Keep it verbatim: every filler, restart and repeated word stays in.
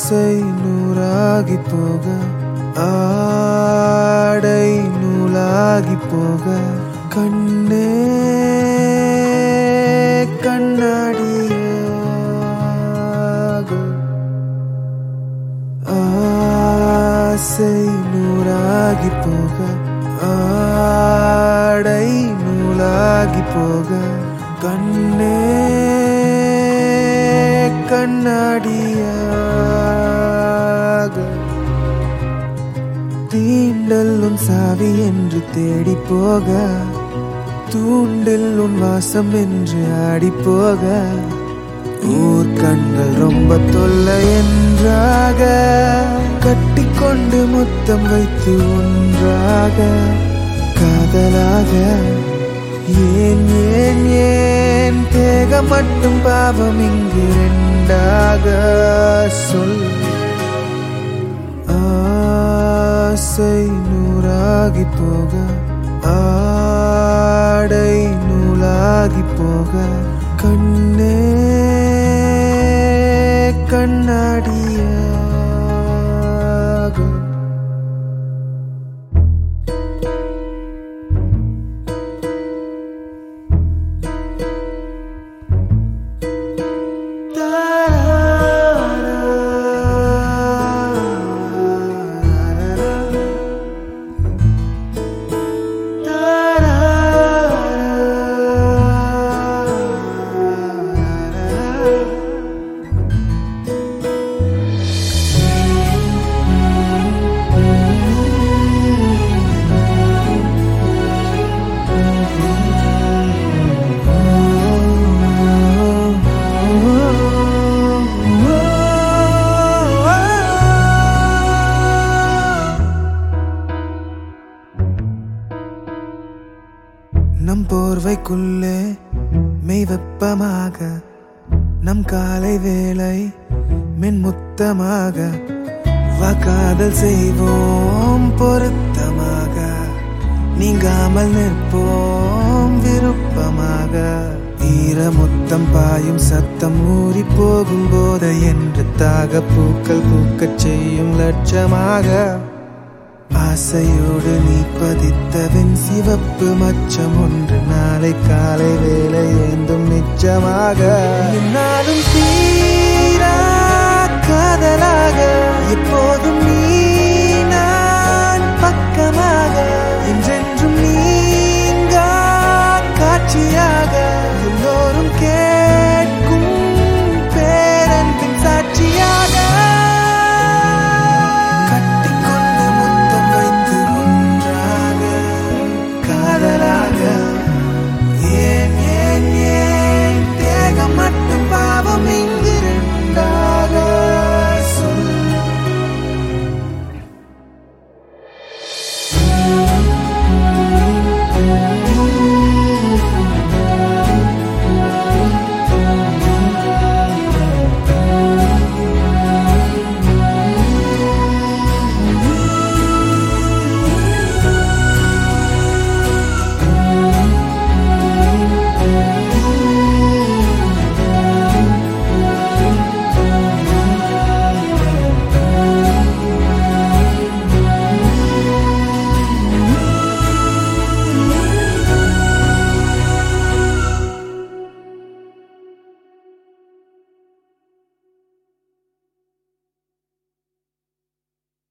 ஆசை நூறாகி போக ஆடை நூலாகி போக கண்ணே கண்ணாடியாக ஆசை நூறாகி போக ஆடை நூலாகி போக கண்ணே கண்ணாடியாக தீண்டலும் சாவி என்று தேடி போக தூண்டில் உன் வாசம் என்று ஆடி போக ஊர் கண்கள் ரொம்ப தொல்லை என்றாக கட்டிக்கொண்டு முத்தம் வைத்து ஒன்றாக காதலாக ஏன் ஏன் ஏன் தேக மட்டும் பாவம் இங்கு ரெண்டாக சொல் ஆசை நூறாகி போக ஆடை நூலாகி போக கண்ணே கண்ணாடியாக நம் போர்வைக்குள்ளே மெய் வெப்பமாக நம் காலை வேளை மென்முத்தமாக வாக்காதல் செய்வோம் பொருத்தமாக நீங்காமல் நிற்போம் விருப்பமாக ஈரமுத்தம் பாயும் சத்தம் ஊறி போகும் போது என்று தாக பூக்கள் பூக்கச் செய்யும் லட்சமாக ஆசையோடு நீ பதித்தவன் சிவப்பு மச்சம் ஒன்று நாளை காலை வேலை ஏந்தும் நிச்சயமாக என்னாலும் தீரா காதலாக எப்போதும்